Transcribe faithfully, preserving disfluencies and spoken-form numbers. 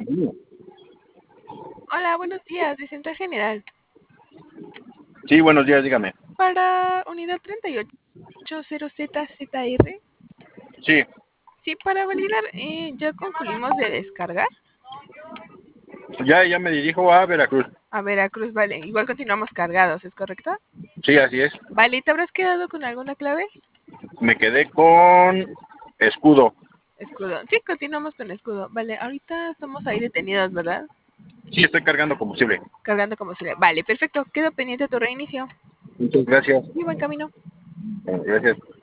Hola, buenos días, de Central General. Sí, buenos días, dígame. Para unidad treinta y ocho cero Z Z R. Sí, Sí, para validar, eh, ya concluimos de descargar. ya, ya me dirijo a Veracruz. A Veracruz, vale. Igual continuamos cargados, ¿es correcto? Sí, así es. Vale, ¿te habrás quedado con alguna clave? Me quedé con escudo. Escudo. Sí, continuamos con escudo. Vale, ahorita estamos ahí detenidos, ¿verdad? Sí, estoy cargando combustible. Cargando como se le. Vale, perfecto. Quedo pendiente de tu reinicio. Muchas gracias. Y buen camino. Gracias.